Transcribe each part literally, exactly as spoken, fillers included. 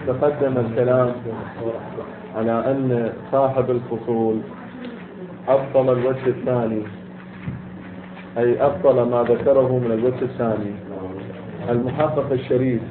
تقدم الكلام على أن صاحب الفصول أبطل الوجه الثاني، أي أبطل ما ذكره من الوجه الثاني. المحقق الشريف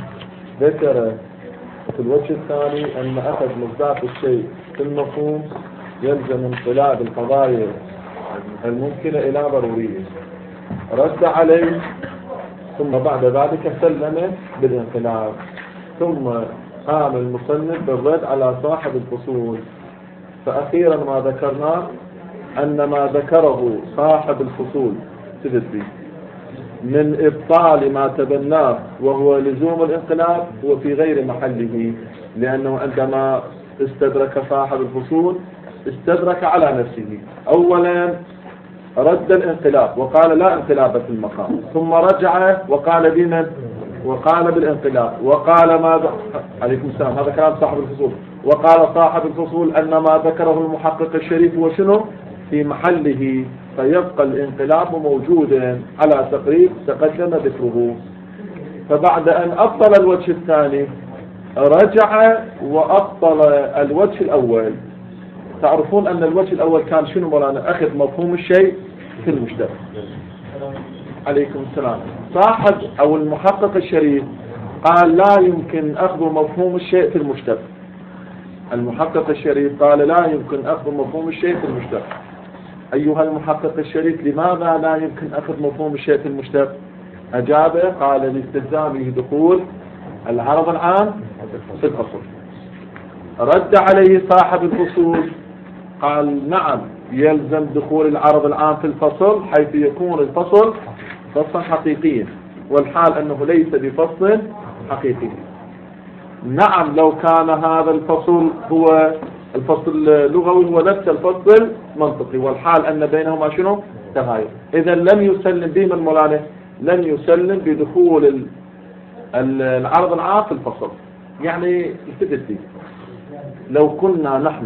ذكر في الوجه الثاني أن أخذ مصداق الشيء في المفهوم يلزم انقلاب القضايا الممكنة إلى ضرورية، رد عليه ثم بعد ذلك سلم بالانقلاب، ثم قام المصنف بالرد على صاحب الفصول. فأخيرا ما ذكرناه أن ما ذكره صاحب الفصول تدري من إبطال ما تبناه وهو لزوم الانقلاب هو في غير محله، لأنه عندما استدرك صاحب الفصول استدرك على نفسه. أولا رد الانقلاب وقال لا انقلاب في المقام، ثم رجع وقال بمن وقال بالانقلاب، وقال ماذا عليكم السلام، هذا كلام صاحب الفصول. وقال صاحب الفصول أن ما ذكره المحقق الشريف هو شنو في محله، فيبقى الانقلاب موجودا على تقريب تقدم ذكره. فبعد أن أبطل الوجه الثاني رجع وأبطل الوجه الأول. تعرفون أن الوجه الأول كان شنو مولانا؟ أخذ مفهوم الشيء في المشترك. عليكم السلام. صاحب أو المحقق الشريف قال لا يمكن أخذ مفهوم الشيء في المشترك. المحقق الشريف قال لا يمكن أخذ مفهوم الشيء في المشترك. أيها المحقق الشريف لماذا لا يمكن أخذ مفهوم الشيء في المشترك؟ أجابه قال لاستلزامه دخول العرض العام في الفصل. رد عليه صاحب الفصول قال نعم يلزم دخول العرض العام في الفصل حيث يكون الفصل فصلا حقيقيا، والحال أنه ليس بفصل حقيقي. نعم لو كان هذا الفصل هو الفصل اللغوي هو نفس الفصل منطقي، والحال أن بينهما شنو تغاير. إذا لم يسلم به من مولانا، لن يسلم بدخول العرض العام في الفصل. يعني التفتي لو كنا نحن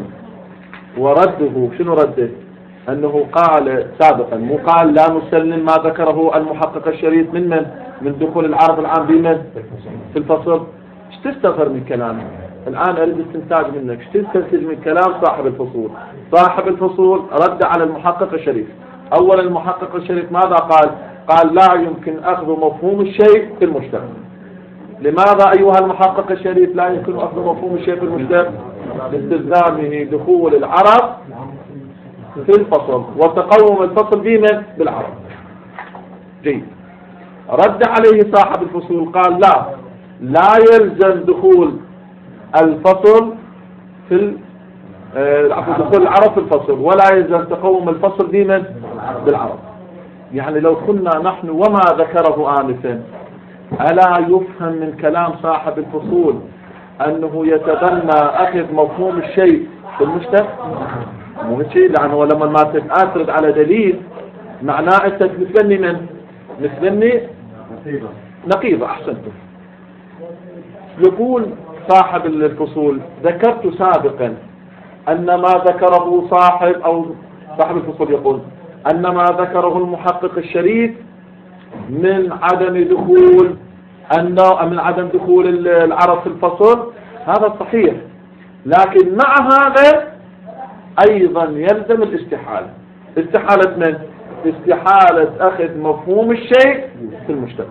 ورده شنو رده أنه قال سابقا مو قال لا نسلم ما ذكره المحقق الشريف من من من دخول العرض العام بمن في الفصل. ايش تستغفر من كلامه؟ الآن أريد استنتاج منك ايش تستنتج من كلام صاحب الفصول؟ صاحب الفصول رد على المحقق الشريف. أولا المحقق الشريف ماذا قال؟ قال لا يمكن أخذ مفهوم الشيء في المشترك. لماذا أيها المحقق الشريف لا يمكن أخذ مفهوم الشيء في المشترك؟ لاستلزامه دخول العرب في الفصل وتقوم الفصل بمن بالعرب. جيد. رد عليه صاحب الفصول قال لا لا يلزم دخول الفصل في دخول العرب في الفصل، ولا يلزم تقوم الفصل بمن بالعرب. يعني لو كنا نحن وما ذكره آنفا، ألا يفهم من كلام صاحب الفصول أنه يتبنى أخذ مفهوم الشيء في المشترك؟ مو هيك، لأنه لما ما تتأثرد على دليل معناه أنت مثلني من مثلني نقيضة نقيضة. أحسنتم. يقول صاحب الفصول ذكرت سابقا أن ما ذكره صاحب أو صاحب الفصول يقول أن ما ذكره المحقق الشريف من عدم دخول أنه من عدم دخول العرب في الفصل هذا صحيح، لكن مع هذا أيضا يلزم الاستحالة. استحالة من؟ استحالة أخذ مفهوم الشيء في المشترك.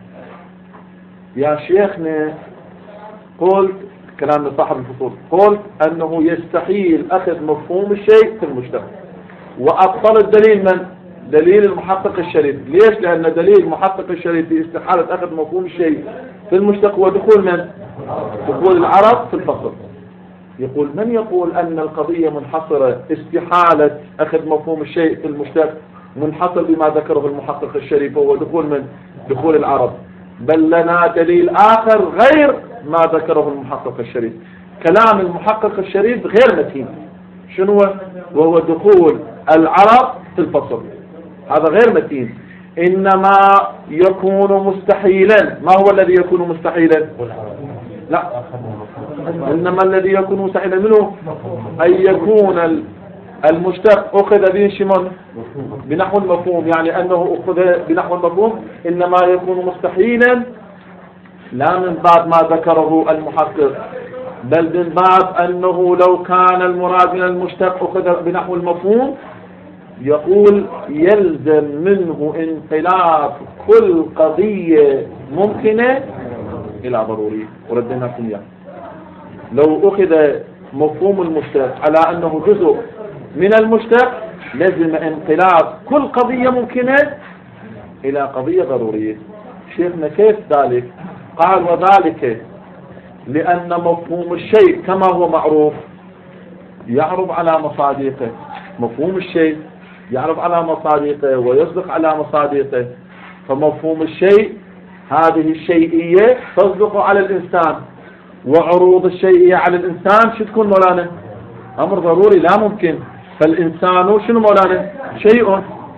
يا شيخنا قلت كلام صاحب الفصول، قلت أنه يستحيل أخذ مفهوم الشيء في المشترك، وأبطل الدليل من؟ دليل المحقق الشريف. ليش؟ لأن دليل المحقق الشريف في استحالة أخذ مفهوم الشيء في المشترك ودخول من؟ دخول العرب في الفصل. يقول من يقول أن القضية منحصرة استحالة أخذ مفهوم الشيء في المشترك منحصر بما ذكره المحقق الشريف وهو دخول من؟ دخول العرب. بل لنا دليل آخر غير ما ذكره المحقق الشريف. كلام المحقق الشريف غير متين. شنو؟ وهو دخول العرب في الفصل. هذا غير متين. إنما يكون مستحيلا. ما هو الذي يكون مستحيلا؟ لا، إنما الذي يكون مستحيلا منه أن يكون المشتق أخذ به شمال بنحو المفهوم، يعني أنه أخذ بنحو المفهوم. إنما يكون مستحيلا لا من بعد ما ذكره المحقق بل من باب أنه لو كان المراد من المشتق أخذ بنحو المفهوم يقول يلزم منه انقلاب كل قضية ممكنة إلى ضروري. وردناكم إياه لو أخذ مفهوم المشتق على أنه جزء من المشتق لازم انقلاب كل قضية ممكنة إلى قضية ضرورية. شيخنا كيف ذلك؟ قال وذلك لأن مفهوم الشيء كما هو معروف يعرض على مصادقه. مفهوم الشيء يعرض على مصادقه ويصدق على مصادقه. فمفهوم الشيء هذه الشيئية تصدق على الإنسان، وعروض الشيئية على الإنسان شو تكون مولانا؟ أمر ضروري لا ممكن. فالإنسان شنو مولانا؟ شيء،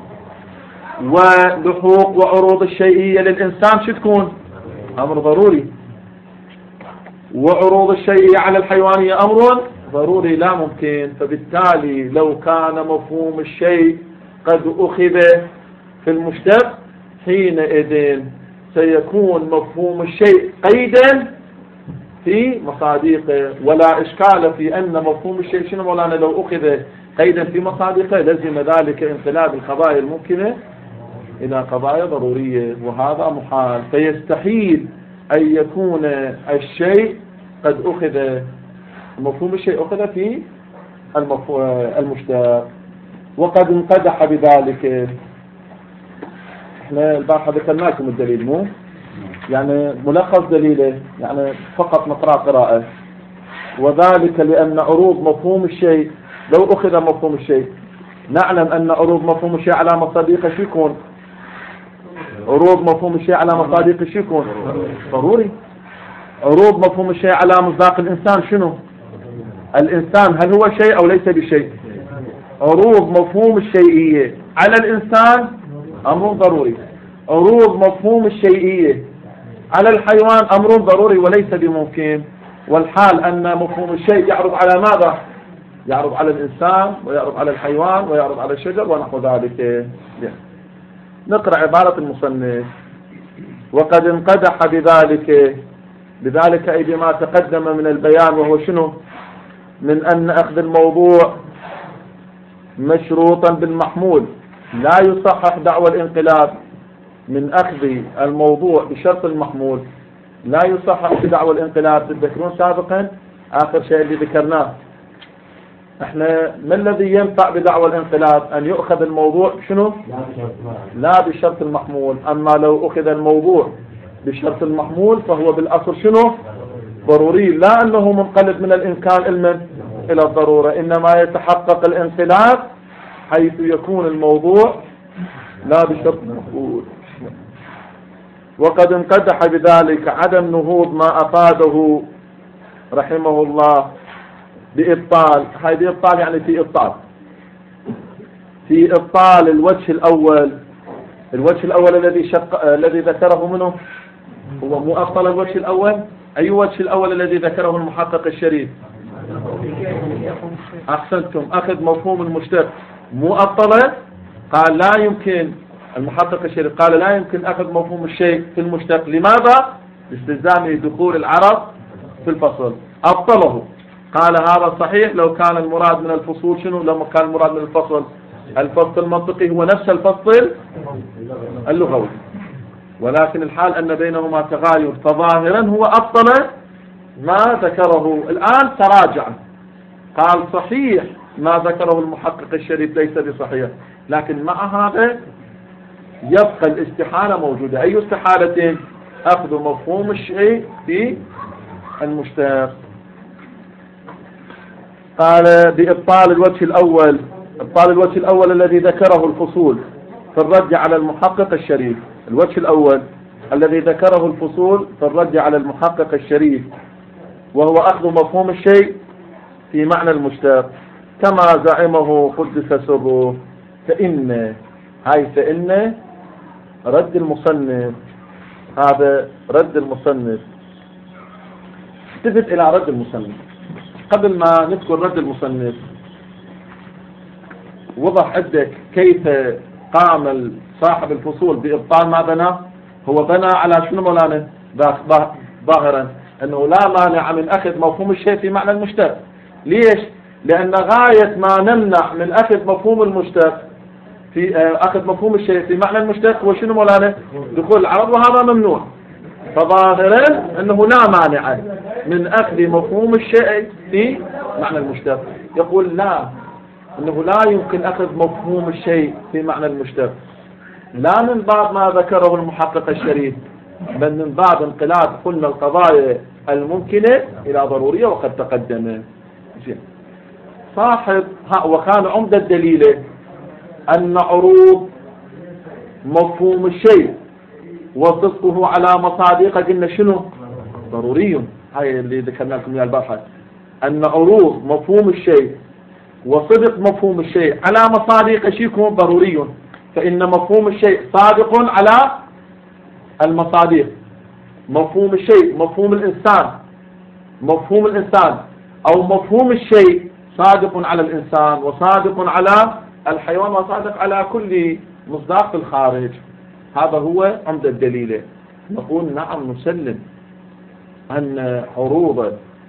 ولحوق وعروض الشيئية للإنسان شو تكون؟ أمر ضروري. وعروض الشيئية على الحيوانية أمر ضروري لا ممكن. فبالتالي لو كان مفهوم الشيء قد أخذ في المشتق حينئذ سيكون مفهوم الشيء قيدا في مصادقه. ولا إشكال في أن مفهوم الشيء شنو مولانا لو أخذ قيدا في مصادقه لزم ذلك انقلاب القضايا الممكنة إلى قضايا ضرورية، وهذا محال. فيستحيل أن يكون الشيء قد أخذ مفهوم الشيء أخذ في المشتق وقد انقدح بذلك. احنا البارحة ذكرنا لكم الدليل مو يعني ملخص دليله يعني فقط نقرأ قراءة. وذلك لأن عروض مفهوم الشيء لو أخذ مفهوم الشيء نعلم أن عروض مفهوم الشيء على مصادقه شو يكون؟ عروض مفهوم الشيء على مصادقه شو يكون؟ ضروري. عروض مفهوم الشيء على مصداق الإنسان شنو؟ الإنسان هل هو شيء أو ليس بشيء؟ عروض مفهوم الشيئية على الإنسان أمر ضروري. عروض مفهوم الشيئية على الحيوان أمر ضروري وليس بممكن. والحال أن مفهوم الشيء يعرض على ماذا؟ يعرض على الإنسان ويعرض على الحيوان ويعرض على الشجر ونحو ذلك. نقرأ عبارة المصنف وقد انقدح بذلك بذلك أي بما تقدم من البيان، وهو شنو؟ من أن أخذ الموضوع مشروطا بالمحمول لا يصحح دعوى الانقلاب. من أخذ الموضوع بشرط المحمول لا يصحح بدعوى الانقلاب. تذكرون سابقا آخر شيء اللي ذكرناه احنا ما الذي ينفع بدعوى الانقلاب؟ أن يؤخذ الموضوع شنو؟ لا بشرط المحمول. أما لو أخذ الموضوع بشرط المحمول فهو بالأصل شنو؟ ضروري، لا أنه منقلب من الإمكان علما إلى الضرورة، إنما يتحقق الانقلاب حيث يكون الموضوع لا بشرط المحمول. وقد انقدح بذلك عدم نهوض ما أفاده رحمه الله بإبطال. هاي بإبطال يعني في إبطال في إبطال الوجه الأول. الوجه الأول الذي شق الذي ذكره منه هو مو أبطل الوجه الأول. أي وجه الأول الذي ذكره المحقق الشريف؟ أحسنتم، أخذ مفهوم المشتق مو أبطل. قال لا يمكن، المحقق الشريف قال لا يمكن أخذ مفهوم الشيء في المشتق. لماذا؟ لاستلزام دخول العرب في الفصل. أبطله. قال هذا صحيح لو كان المراد من الفصول شنو؟ لما كان المراد من الفصل الفصل المنطقي هو نفس الفصل اللغوي، ولكن الحال أن بينهما تغاير، فظاهرا هو أبطل ما ذكره. الآن تراجع قال صحيح ما ذكره المحقق الشريف ليس بصحيح، لكن مع هذا يبقى الاستحالة موجودة. أي استحالة؟ أخذ مفهوم الشيء في المشتق. قال بإبطال الوجه الأول. إبطال الوجه الأول الذي ذكره الفصول في الرد على المحقق الشريف. الوجه الأول الذي ذكره الفصول في الرد على المحقق الشريف وهو أخذ مفهوم الشيء في معنى المشتق كما زعمه قدس سره. فإن هاي فإن رد المصنف، هذا رد المصنف. التفت إلى رد المصنف قبل ما نذكر رد المصنف. وضح عندك كيف قام صاحب الفصول بإبطال ما بنى. هو بنى على شنو مولانا؟ ظاهرا أنه لا مانع من أخذ مفهوم الشيء في معنى المشتق. ليش؟ لأن غاية ما نمنع من أخذ مفهوم المشتق في أخذ مفهوم الشيء في معنى المشتق هو شنو مولانا؟ دخول العرض، وهذا ممنوع. فظاهرا أنه لا مانع من أخذ مفهوم الشيء في معنى المشتق. يقول لا، أنه لا يمكن أخذ مفهوم الشيء في معنى المشتق، لا من باب ما ذكره المحقق الشريف، بل من باب انقلاب قلنا القضايا الممكنة إلى ضرورية وقد تقدم. صاحب وكان عمدة الدليل أن عروض مفهوم الشيء وصدقه على مصادق قلنا شنو؟ ضروري. هاي اللي ذكرنا لكم يا البارحة، أن عروض مفهوم الشيء وصدق مفهوم الشيء على مصادق شيء يكون ضروري، فإن مفهوم الشيء صادق على المصادق. مفهوم الشيء مفهوم الإنسان، مفهوم الإنسان أو مفهوم الشيء صادق على الإنسان وصادق على الحيوان وصادق على كل مصداق في الخارج. هذا هو عمد الدليل. نقول نعم نسلم أن عروض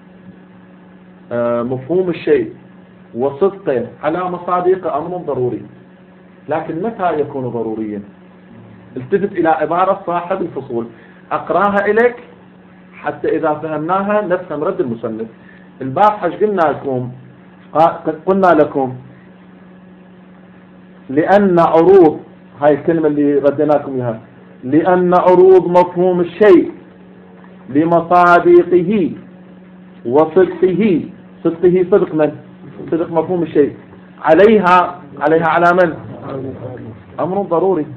مفهوم الشيء وصدقه على مصادق أمر ضروري، لكن متى يكون ضروريا؟ التفت إلى عبارة صاحب الفصول، أقراها إليك حتى إذا فهمناها نفهم رد المصنف. البارحة قلنا لكم قلنا لكم لأن عروض، هاي الكلمة اللي رديناكم إياها، لأن عروض مفهوم الشيء لمصادقه وصدقه، صدقه صدق من؟ صدق مفهوم الشيء، عليها عليها على من؟ أمر ضروري.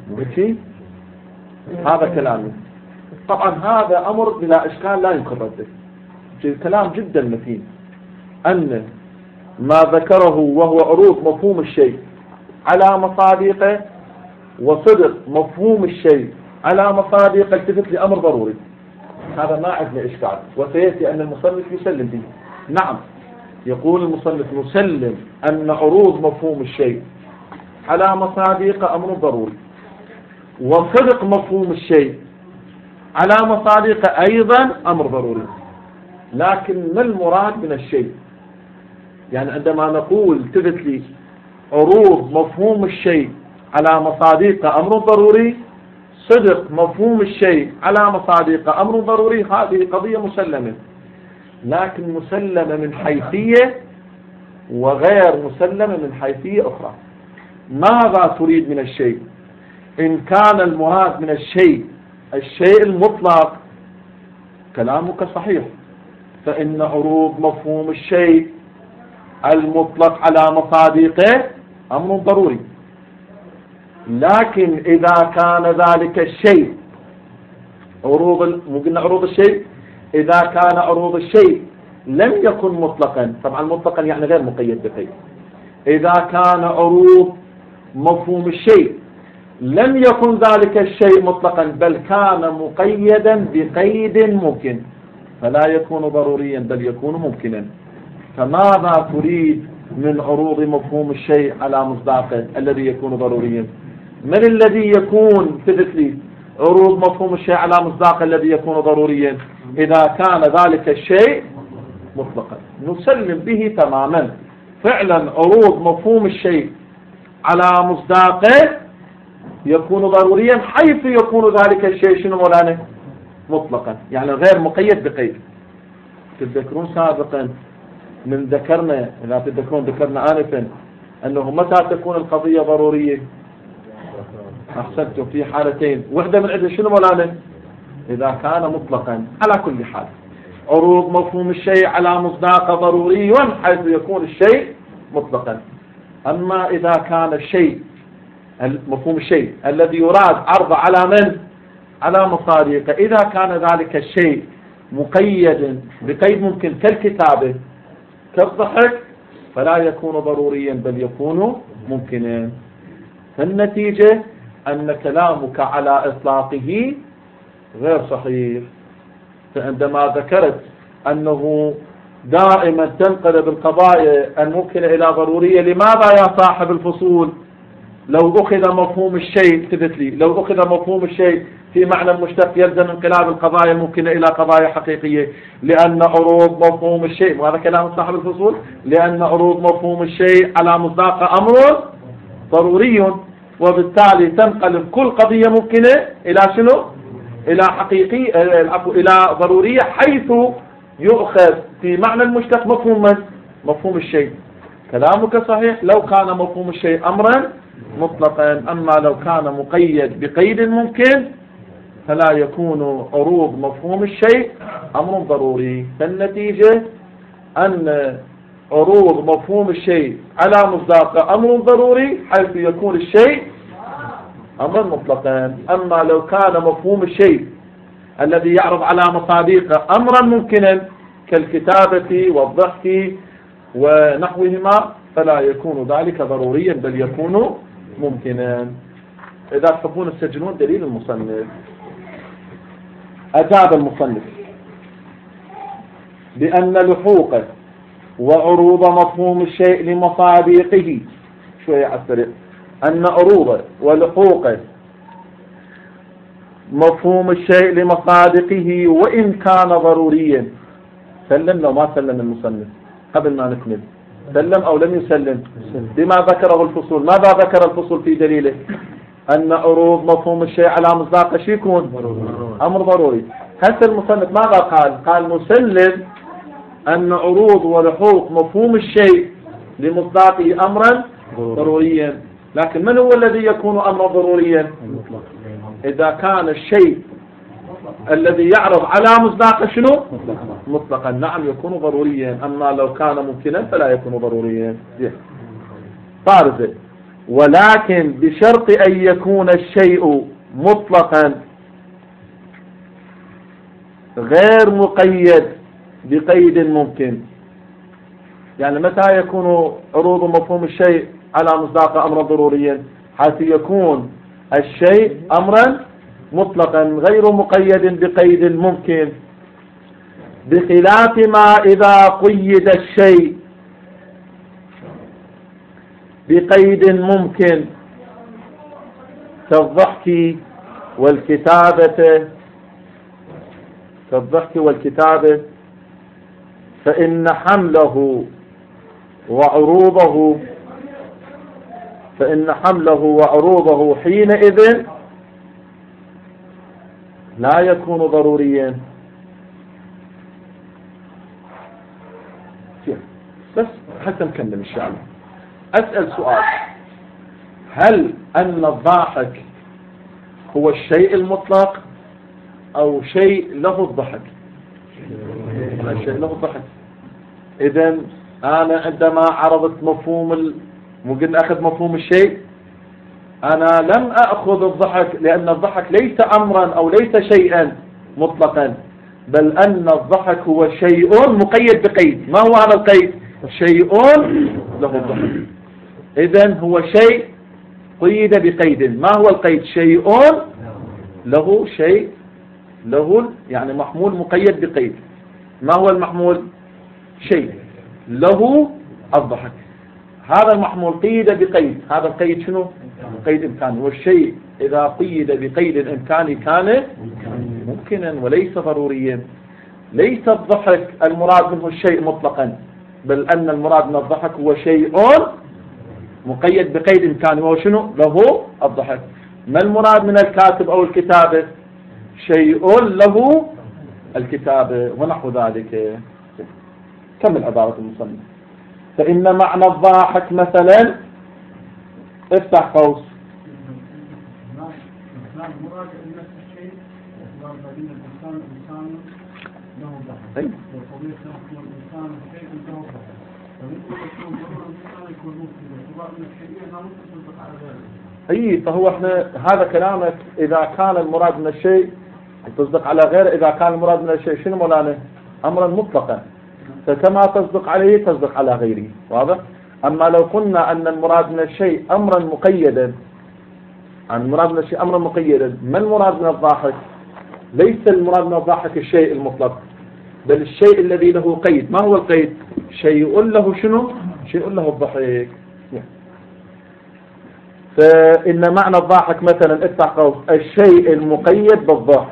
هذا كلامي. طبعا هذا أمر بلا إشكال لا يمكن رده، كلام جدا متين، أن ما ذكره وهو عروض مفهوم الشيء على مصادقه وصدق مفهوم الشيء على مصادقه التفت لأمر ضروري، هذا ما عندنا إشكال، وسيأتي أن المصنف يسلم به. نعم، يقول المصنف نسلم أن عروض مفهوم الشيء على مصادق أمر ضروري، وصدق مفهوم الشيء على مصادق أيضا أمر ضروري. لكن ما المراد من الشيء؟ يعني عندما نقول تثبت لي عروض مفهوم الشيء على مصادق أمر ضروري، صدق مفهوم الشيء على مصادق أمر ضروري، هذه قضية مسلمة، لكن مسلمة من حيثية وغير مسلمة من حيثية أخرى. ماذا تريد من الشيء؟ إن كان المراد من الشيء الشيء المطلق كلامك صحيح، فإن عروض مفهوم الشيء المطلق على مصادقه أمر ضروري. لكن إذا كان ذلك الشيء عروض مو قلنا عروض الشيء، إذا كان عروض الشيء لم يكن مطلقا، طبعا مطلقا يعني غير مقيد بقيد، إذا كان عروض مفهوم الشيء لم يكن ذلك الشيء مطلقا بل كان مقيدا بقيد ممكن، فلا يكون ضروريا بل يكون ممكنا. فماذا تريد من عروض مفهوم الشيء على مصداقه الذي يكون ضروريا؟ من الذي يكون ثبت لي عروض مفهوم الشيء على مصداقه الذي يكون ضروريا إذا كان ذلك الشيء مطلقا؟ نسلم به تماما. فعلا عروض مفهوم الشيء على مصداقه يكون ضروريا حيث يكون ذلك الشيء شنو مولانا؟ مطلقا، يعني غير مقيد بقيد. تذكرون سابقا من ذكرنا، لا تذكرون ذكرنا آنفا أنه متى تكون القضية ضرورية؟ أحسنتم، في حالتين، واحدة من عدة شنو مولانا؟ إذا كان مطلقا. على كل حال عروض مفهوم الشيء على مصداق ضروري حيث يكون الشيء مطلقا. أما إذا كان الشيء مفهوم الشيء الذي يراد عرض على من؟ على مصادقه، إذا كان ذلك الشيء مقيد بقيد ممكن كالكتابة كالضحك فلا يكون ضروريا بل يكون ممكنا. فالنتيجة أن كلامك على إطلاقه غير صحيح. فعندما ذكرت أنه دائما تنقلب القضايا الممكنة إلى ضرورية، لماذا يا صاحب الفصول؟ لو أخذ مفهوم الشيء ثبت لي لو أخذ مفهوم الشيء في معنى المشتق يلزم انقلاب القضايا الممكنة إلى قضايا حقيقية، لأن عروض مفهوم الشيء، وهذا كلام صاحب الفصول، لأن عروض مفهوم الشيء على مصداق أمر ضروري، وبالتالي تنقلب كل قضية ممكنة إلى شنو؟ إلى حقيقي إلى ضرورية، حيث يؤخذ في معنى المشتق مفهوم من؟ مفهوم الشيء. كلامك صحيح لو كان مفهوم الشيء أمرا مطلقا، أما لو كان مقيد بقيد ممكن فلا يكون عروض مفهوم الشيء أمر ضروري. فالنتيجة أن عروض مفهوم الشيء على مصداق أمر ضروري حيث يكون الشيء أمرا مطلقا. أما لو كان مفهوم الشيء الذي يعرض على مصاديق أمرا ممكنا كالكتابة والضحك ونحوهما فلا يكون ذلك ضروريا بل يكون ممكنا. إذا تحبون تسجلون دليل المصنف. أجاب المصنف بأن لحوقه وعروض مفهوم الشيء لمصاديقه، شوية عسرع، أن عروضه ولحوقه مفهوم الشيء لمصادقه وإن كان ضروريا. سلم لو ما سلم المصنف قبل ما نكمل، سلم أو لم يسلم بما ذكره الفصول. ماذا ذكر الفصول في دليله؟ أن عروض مفهوم الشيء على مصداق شيء يكون أمر ضروري. هسه المصنف ماذا قال؟ قال نسلم أن عروض ولحوق مفهوم الشيء لمصداقه أمرا ضروريا، لكن من هو الذي يكون أمرا ضروريا؟ إذا كان الشيء الذي يعرض على مصداق شنو؟ مطلقا. نعم يكون ضروريا، أما لو كان ممكنا فلا يكون ضروريا. طارزة. ولكن بشرط أن يكون الشيء مطلقا غير مقيد بقيد ممكن. يعني متى يكون عروض مفهوم الشيء على مصداق أمرا ضروريا؟ حيث يكون الشيء أمرا مطلقا غير مقيد بقيد ممكن، بخلاف ما إذا قيد الشيء بقيد ممكن كالضحك والكتابة كالضحك والكتابة فإن حمله وعروضه فإن حمله وعروضه حينئذ لا يكون ضروريا. بس حتى نكمل إن شاء الله. أسأل سؤال: هل أن الضاحك هو الشيء المطلق أو شيء له الضحك؟ شيء له الضحك. إذن أنا عندما عرضت مفهوم ال... ممكن أخذ مفهوم الشيء، أنا لم أخذ الضحك لأن الضحك ليس أمرا أو ليس شيئا مطلقا، بل أن الضحك هو شيء مقيد بقيد. ما هو هذا القيد؟ شيء له الضحك. إذن هو شيء قيد بقيد. ما هو القيد؟ شيء له شيء له يعني محمول مقيد بقيد. ما هو المحمول؟ شيء له الضحك. هذا المحمول قيد بقيد. هذا القيد شنو؟ قيد إمكاني. والشيء إذا قيد بقيد إمكاني كان ممكنا وليس ضروريا. ليس الضحك المراد منه الشيء مطلقا، بل أن المراد من الضحك هو شيء مقيد بقيد إمكاني، وهو شنو؟ له الضحك. ما المراد من الكاتب أو الكتابة؟ شيء له الكتابة ونحو ذلك. كمل عبارة المصنف. فإن معنى الضاحك مثلا، افتح قوس، اي فهو احنا هذا كلامك اذا كان المراد من الشيء تصدق على غيره. اذا كان المراد من الشيء شنو مولانا؟ امرا مطلقا، فكما تصدق عليه تصدق على غيره. واضح؟ اما لو قلنا ان المراد من الشيء امرا مقيدا، عن المراد من الشيء امرا مقيدا، ما المراد من الضاحك؟ ليس المراد من الضاحك الشيء المطلق، بل الشيء الذي له قيد. ما هو القيد؟ شيء له شنو؟ شيء له الضحك. فإن معنى الضاحك مثلا افتح قوس الشيء المقيد بالضحك،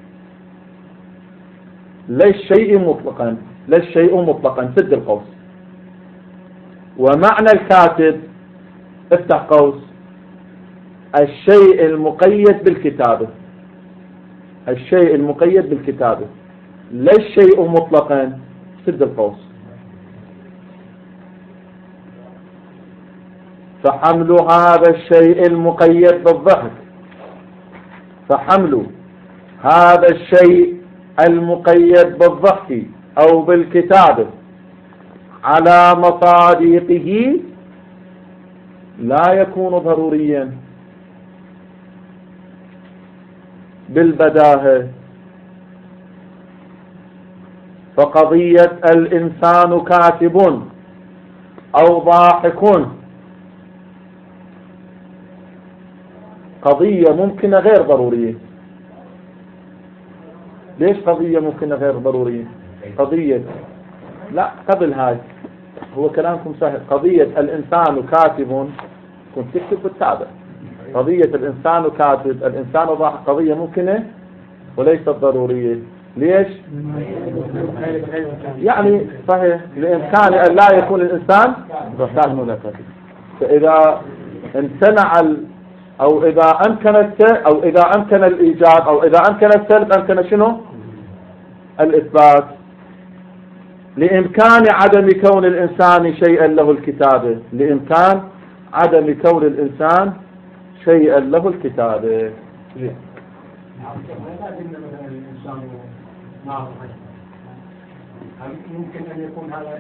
لا الشيء مطلقا، لا الشيء مطلقا سد القوس. ومعنى الكاتب افتح قوس الشيء المقيد بالكتابة، الشيء المقيد بالكتابة لا الشيء مطلقا سد القوس. فحمل هذا الشيء المقيد بالضحك، فحمل هذا الشيء المقيد بالضحك أو بالكتابة على مصادقه لا يكون ضروريا بالبداهة. فقضية الإنسان كاتب أو ضاحك قضية ممكنة غير ضرورية. ليش قضية ممكنة غير ضرورية؟ قضية لا قبل هاي هو كلامكم سهل. قضية الإنسان كاتب كنت تكتب بالتابع. قضية الإنسان كاتب الإنسان ضاحك قضية ممكنة وليست ضرورية. ليش؟ يعني صحيح لإمكان أن لا يكون الإنسان كاتب. فإذا امتنع أو إذا أمكن أو إذا أمكن الإيجاب أو إذا أمكن السلب أمكن شنو؟ الإثبات. لإمكان عدم كون الإنسان شيئا له الكتابة، لإمكان عدم كون الإنسان شيئا له الكتابة. ممكن أن يكون هذا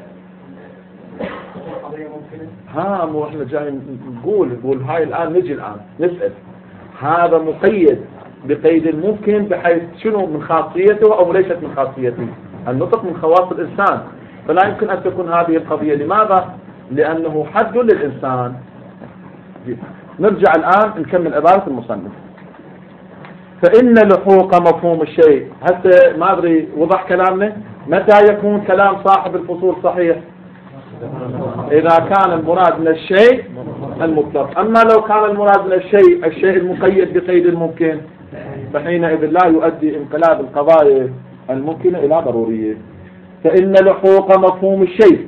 قضية ممكنة؟ ها مو احنا جاي نقول نقول هاي الآن نجي الآن نسأل هذا مقيد بقيد الممكن بحيث شنو من خاصيته أو ليست من خاصيته. النطق من خواص الإنسان فلا يمكن أن تكون هذه القضية. لماذا؟ لأنه حد للإنسان. نرجع الآن نكمل عبارة المصنف. فإن لحوق مفهوم الشيء. هسه ما أدري وضح كلامنا. متى يكون كلام صاحب الفصول صحيح؟ إذا كان المراد من الشيء المطلق. أما لو كان المراد من الشيء الشيء المقيد بقيد الممكن فحينئذ لا يؤدي انقلاب القضايا الممكنة إلى ضرورية. فإن لحوق مفهوم الشيء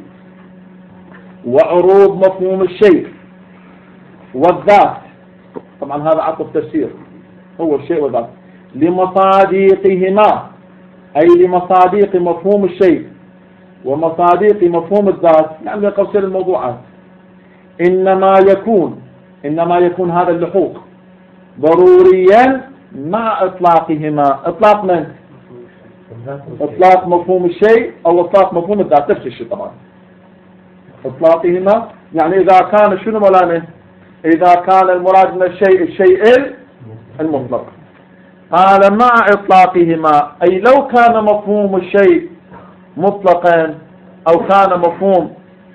وعروض مفهوم الشيء والذات، طبعا هذا عطف تفسير، هو الشيء والذات، لمصادقهما أي لمصادق مفهوم الشيء ومصادق مفهوم الذات، يعني قوسين الموضوعات، إنما يكون إنما يكون هذا اللحوق ضروريا مع إطلاقهما. إطلاق من؟ إطلاق مفهوم الشيء أو إطلاق مفهوم الذات نفس الشيء طبعا. إطلاقهما يعني إذا كان شنو مولانا؟ إذا كان المراد من الشيء الشيء المطلق. قال مع إطلاقهما أي لو كان مفهوم الشيء مطلقا أو كان مفهوم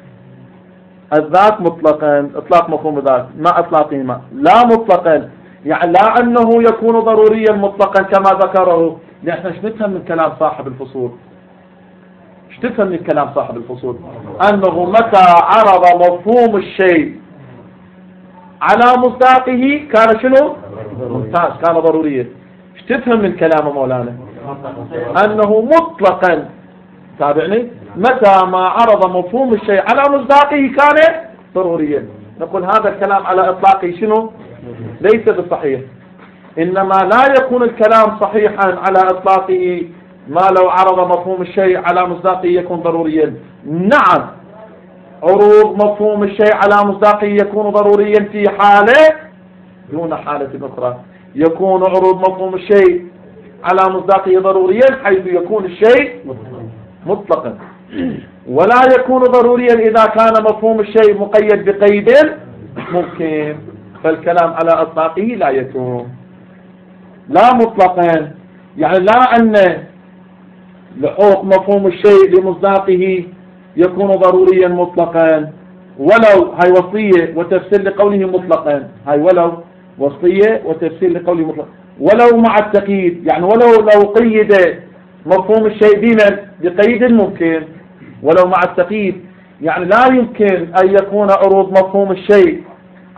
الذات مطلقا، إطلاق مفهوم الذات مع إطلاقهما لا مطلقا، يعني لا أنه يكون ضروريا مطلقا كما ذكره. نحن ايش نفهم من كلام صاحب الفصول؟ ايش تفهم من كلام صاحب الفصول؟ أنه متى عرض مفهوم الشيء على مصداقه كان شنو؟ ممتاز، كان ضروريا. ايش تفهم من كلام مولانا؟ أنه مطلقا، تابعني، متى ما عرض مفهوم الشيء على مصداقه كان ضروريا. نقول هذا الكلام على إطلاقه شنو؟ ليس بصحيح. إنما لا يكون الكلام صحيحا على إطلاقه ما لو عرض مفهوم الشيء على مصداقه يكون ضروريا. نعم، عروض مفهوم الشيء على مصداقه يكون ضروريا في حالة دون حالة أخرى. يكون عروض مفهوم الشيء على مصداقه ضروريا حيث يكون الشيء مطلقا، ولا يكون ضروريا إذا كان مفهوم الشيء مقيد بقيد ممكن. فالكلام على إطلاقه لا يكون لا مطلقا، يعني لا أن لحوق مفهوم الشيء لمصداقه يكون ضروريا مطلقا، ولو هاي وصية وتفسير لقوله مطلقا، هاي ولو وصية وتفسير لقوله مطلقا، ولو مع التقييد، يعني ولو لو قيد مفهوم الشيء بمن بقيد ممكن، ولو مع التقييد، يعني لا يمكن أن يكون عروض مفهوم الشيء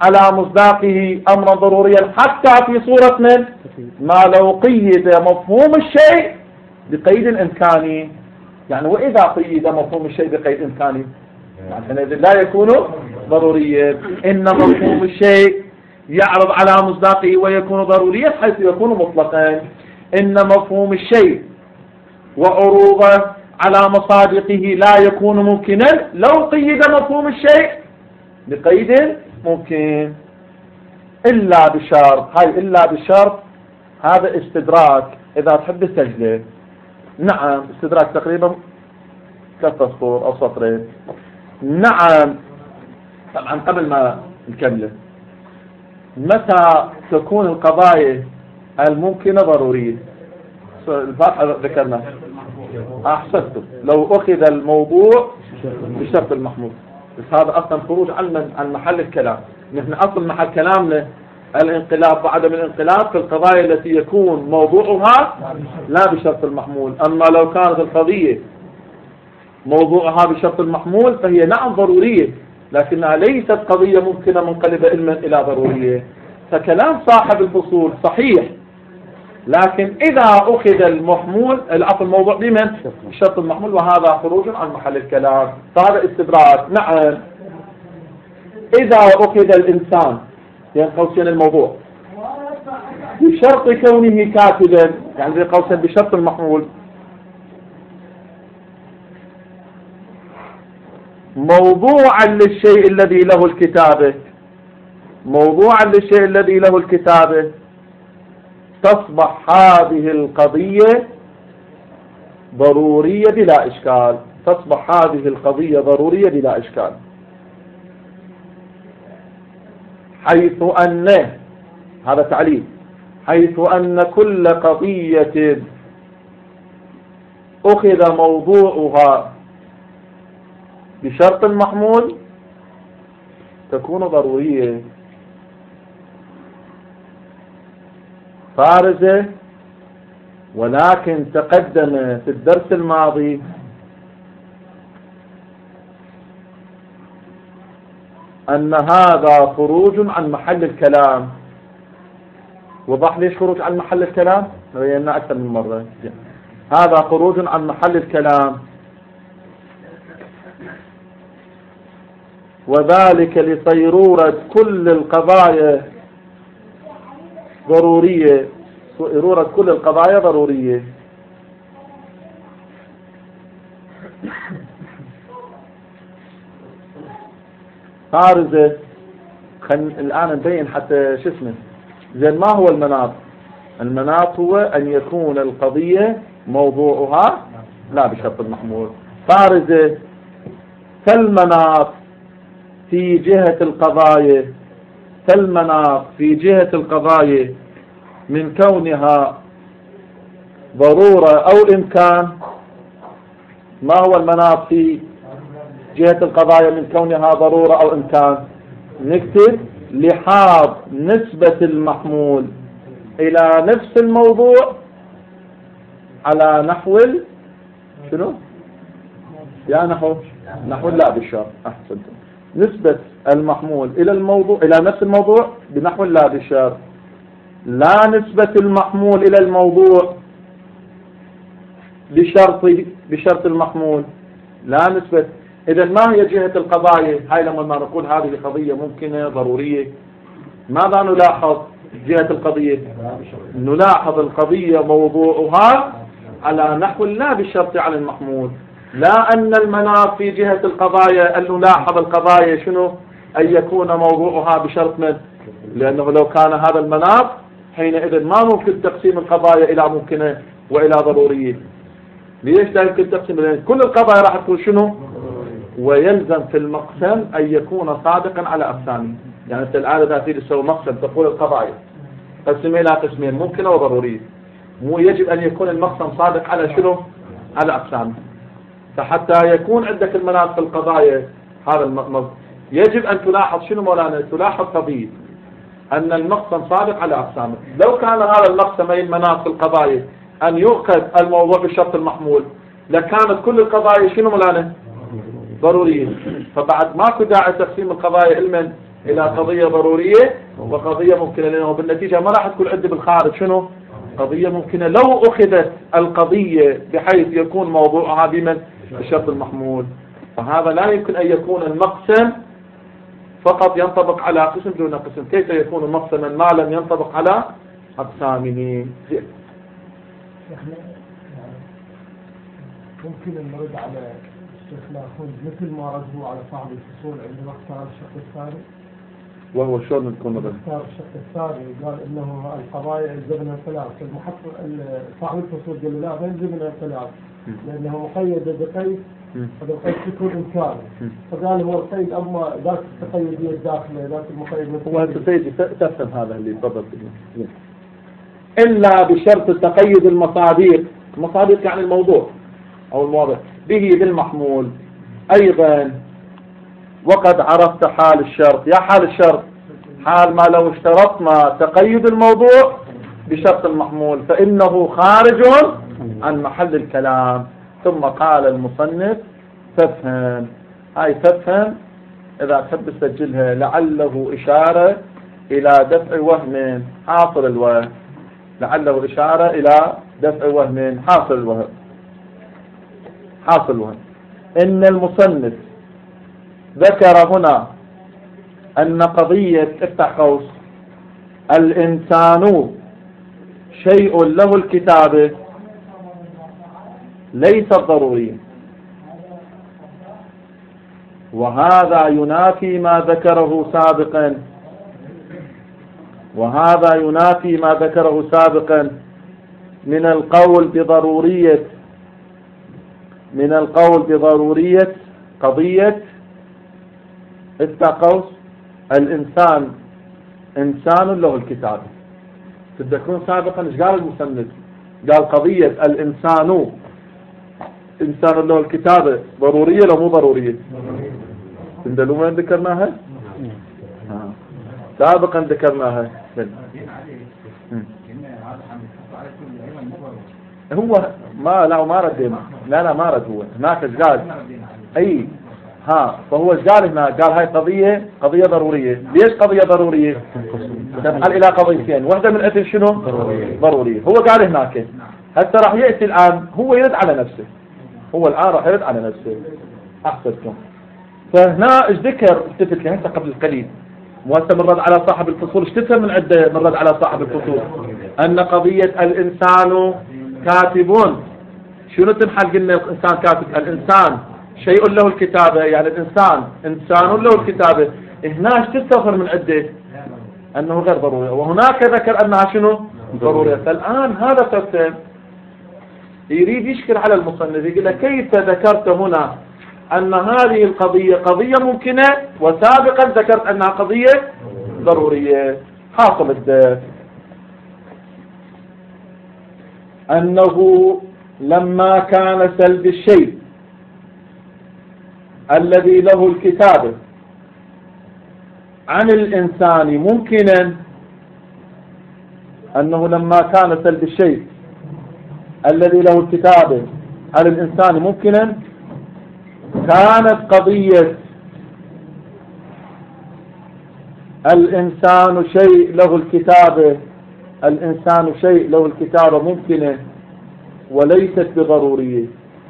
على مصداقه أمرا ضروريا حتى في صورة من ما لو قيد مفهوم الشيء بقيد إمكاني. يعني وإذا قيد مفهوم الشيء بقيد إمكاني يعني لا يكون ضروريا. إن مفهوم الشيء يعرض على مصداقه ويكون ضروريا حيث يكون مطلقا. إن مفهوم الشيء وعروضه على مصادقه لا يكون ممكنا لو قيد مفهوم الشيء بقيد ممكن إلا بشرط. هاي إلا بشرط هذا استدراك إذا تحب تسجله. نعم استدراك تقريبا ثلاثة سطور أو سطرين. نعم طبعا قبل ما نكمله، متى تكون القضايا الممكنة ضرورية؟ الفاتحة ذكرنا أحسنتم لو أخذ الموضوع بشرط المحمول. بس هذا أصلا خروج عن عن محل الكلام. نحن أصل محل كلامنا الانقلاب وعدم الانقلاب في القضايا التي يكون موضوعها لا بشرط المحمول. أما لو كانت القضية موضوعها بشرط المحمول فهي نعم ضرورية، لكنها ليست قضية ممكنة منقلبة علما إلى ضرورية. فكلام صاحب الفصول صحيح، لكن إذا أخذ المحمول العفو الموضوع بمن بشرط المحمول وهذا خروج عن محل الكلام فهذا استدراك. نعم إذا أخذ الإنسان يعني قوسين الموضوع بشرط كونه كاتبا يعني زي قوسين بشرط المحمول موضوعا للشيء الذي له الكتابة موضوعا للشيء الذي له الكتابة تصبح هذه القضية ضرورية بلا إشكال. تصبح هذه القضية ضرورية بلا إشكال حيث أن هذا تعليل حيث أن كل قضية أخذ موضوعها بشرط المحمول تكون ضرورية بارزة. ولكن تقدم في الدرس الماضي أن هذا خروج عن محل الكلام. وضح ليش خروج عن محل الكلام؟ بينا أكثر من مرة. هذا خروج عن محل الكلام وذلك لصيرورة كل القضايا ضرورية. صيرورة كل القضايا ضرورية. بارزة خل... الآن نبين حتى شو اسمه زين. ما هو المناط؟ المناط هو أن يكون القضية موضوعها لا بشرط المحمول. بارزة كالمناط في جهة القضايا كالمناط في جهة القضايا من كونها ضرورة أو إمكان. ما هو المناط في جهة القضايا من كونها ضرورة أو إمكان؟ نكتب لحاظ نسبة المحمول إلى نفس الموضوع على نحو شنو؟ يا نحو نحو لا بالشرط. أحسنتم. نسبة المحمول إلى الموضوع إلى نفس الموضوع بنحو لا بالشرط. لا نسبة المحمول إلى الموضوع بشرط بشرط المحمول لا نسبة. إذا ما هي جهة القضايا؟ هاي لما نقول هذه قضية ممكنة ضرورية ماذا نلاحظ؟ جهة القضية نلاحظ القضية موضوعها على نحو لا بالشرط على المحمول. لا أن المناط في جهة القضايا أن نلاحظ القضايا شنو؟ أن يكون موضوعها بشرط من؟ لأنه لو كان هذا المناط حينئذ ما ممكن تقسيم القضايا إلى ممكنة وإلى ضرورية. ليش لا يمكن تقسيم؟ لأن كل القضايا راح تكون شنو؟ ويلزم في المقسم أن يكون صادقا على أقسامه. يعني أنت الآن إذا تريد تسوي مقسم تقول القضايا قسمين إلى قسمين ممكنة وضرورية، مو يجب أن يكون المقسم صادق على شنو؟ على أقسامه. فحتى يكون عندك المناط في القضايا هذا المقسم يجب أن تلاحظ شنو مولانا؟ تلاحظ قضية أن المقسم صادق على أقسامه. لو كان هذا المقسم أي المناط في القضايا أن يؤخذ الموضوع بالشرط المحمول لكانت كل القضايا شنو مولانا؟ ضرورية. فبعد ماكو داعي تقسيم القضايا علما إلى قضية ضرورية وقضية ممكنة، لأنه بالنتيجة ما راح تكون عندي بالخارج شنو قضية ممكنة لو أخذت القضية بحيث يكون موضوعها بمن بالشرط المحمول. فهذا لا يمكن أن يكون المقسم فقط ينطبق على قسم دون قسم. كيف يكون مقسما ما لم ينطبق على أقسامه؟ ممكن نرد على الشيخ لاخون مثل ما رده على صاحب الفصول عندما اختار الشق الثاني، وهو شلون تكون رد؟ اختار الشق الثاني قال انه القضايا يلزمنا ثلاث، المحقق صاحب الفصول قال لا ما يلزمنا ثلاث لانه مقيد بقيد، هذا القيد يكون امكاني، فقال هو القيد اما ذات التقيديه الداخليه ذات المقيد. هو انت سيدي تفهم هذا اللي تفضل فيه. الا بشرط تقيد المصادر، المصادر يعني الموضوع أو المواضع به بالمحمول أيضا. وقد عرفت حال الشرط. يا حال الشرط حال ما لو اشترطنا تقيد الموضوع بشرط المحمول فإنه خارج عن محل الكلام. ثم قال المصنف فافهم، هاي فافهم إذا تحب تسجلها لعله إشارة إلى دفع وهم حاصل الوهم، لعله إشارة إلى دفع وهم حاصل الوهم حاصل وهم. إن المصنف ذكر هنا أن قضية افتح قوس الإنسان شيء له الكتابة ليست ضرورية، وهذا ينافي ما ذكره سابقا وهذا ينافي ما ذكره سابقا من القول بضرورية من القول بضرورية قضية افتح قوس الإنسان إنسان له الكتابة. تذكرون سابقا ايش قال المصنف؟ قال قضية الإنسان إنسان له الكتابة ضرورية لو مو ضرورية؟ تندلوا وين ذكرناها؟ سابقا ذكرناها. هو ما لا ما رد لا لا ما رد هو هناك ايش قال؟ اي ها فهو ايش قال هنا؟ قال هاي قضية قضية ضرورية. ليش قضية ضرورية؟ تنحل الى قضيتين، واحدة من اثنين شنو؟ ضرورية. ضرورية. هو قال هناك هسه راح يأتي الان هو يرد على نفسه، هو الان راح يرد على نفسه. احسنتم. فهنا ايش ذكر؟ التفت لي هسه قبل القليل وهسه من رد على صاحب الفصول. ايش تفهم من عده من رد على صاحب الفصول؟ ان قضية الانسان كاتبون شنو تنحل؟ قلنا الانسان كاتب، الانسان شيء له الكتابة يعني الانسان انسان له الكتابة. هنا ايش تستفر من عده؟ انه غير ضروري، وهناك ذكر انها شنو؟ ضرورية. فالان هذا قسم يريد يشكل على المصنف يقول له كيف ذكرت هنا ان هذه القضية قضية ممكنة وسابقا ذكرت انها قضية ضرورية؟ حاصل الدفع أنه لما كان سلب الشيء الذي له الكتابة عن الإنسان ممكنا، أنه لما كان سلب الشيء الذي له الكتابة عن الإنسان ممكنا كانت قضية الإنسان شيء له الكتابة الإنسان شيء له الكتابة ممكنة وليست بضرورية.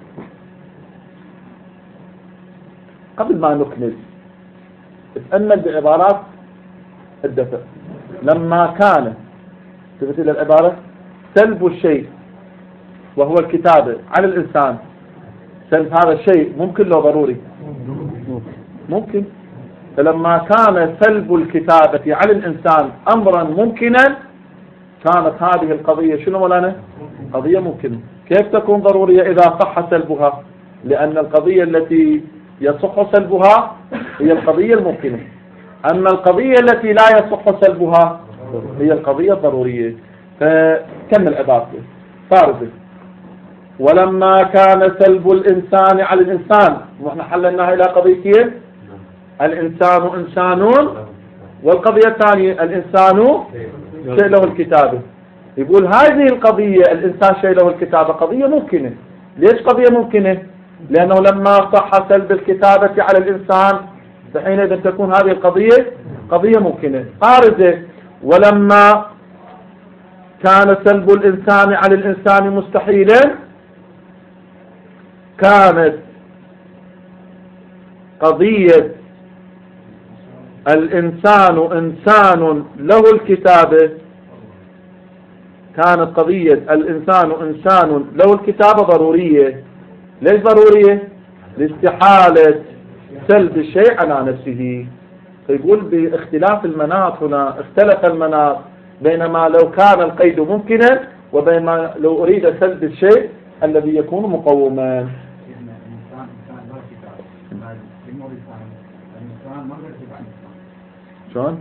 قبل ما نكمل اتأمل بعبارات الدفع. لما كان تفت إلى العبارة سلب الشيء وهو الكتابة على الإنسان، سلب هذا الشيء ممكن لو ضروري؟ ممكن. فلما كان سلب الكتابة على الإنسان أمرا ممكنا كانت هذه القضية شنو مولانا؟ قضية ممكنة. كيف تكون ضرورية إذا صح سلبها؟ لأن القضية التي يصح سلبها هي القضية الممكنة، أما القضية التي لا يصح سلبها هي القضية الضرورية. فكمل عبارته فارزة. ولما كان سلب الإنسان على الإنسان، ونحن حللناها إلى قضيتين، الإنسان إنسان، والقضية الثانية الإنسان شيء له الكتابة. يقول هذه القضية الإنسان شيء له الكتابة قضية ممكنة. ليش قضية ممكنة؟ لأنه لما صح سلب الكتابة على الإنسان فحينئذ تكون هذه القضية قضية ممكنة. قاعدة ولما كان سلب الإنسان عن الإنسان مستحيلا كانت قضية الإنسان إنسان له الكتابة كانت قضية الإنسان إنسان له الكتابة ضرورية. ليش ضرورية؟ لاستحالة سلب الشيء عن نفسه. يقول باختلاف المناط هنا اختلف المناط بينما لو كان القيد ممكنا وبينما لو أريد سلب الشيء الذي يكون مقوما. شلون؟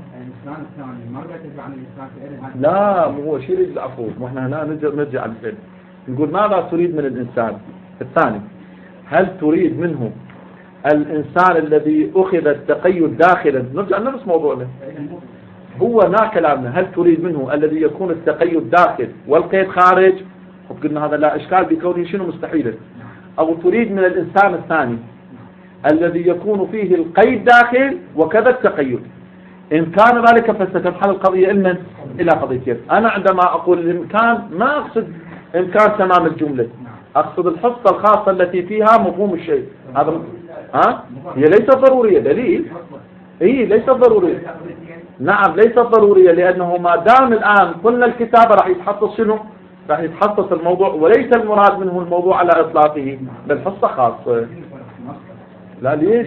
لا هو شيء يريد العفو. واحنا هنا نرجع نرجع الفعل نقول ماذا تريد من الإنسان الثاني؟ هل تريد منه الإنسان الذي أخذ التقيد داخلا؟ نرجع نفس موضوعنا هو نا كلامنا. هل تريد منه الذي يكون التقيد داخل والقيد خارج؟ قلنا هذا لا إشكال بكونه شنو مستحيل. أو تريد من الإنسان الثاني الذي يكون فيه القيد داخل وكذا التقيد؟ إن كان ذلك فستنحل القضية علما إلى قضيتين. أنا عندما أقول الإمكان ما أقصد إمكان تمام الجملة، أقصد الحصة الخاصة التي فيها مفهوم الشيء. هذا ها هي ليست ضرورية دليل. هي ليست ضرورية. نعم ليست ضرورية لأنه ما دام الآن قلنا الكتابة راح يتحطص شنو؟ راح يتحطص الموضوع وليس المراد منه الموضوع على إطلاقه بل حصة خاصة. لا ليش؟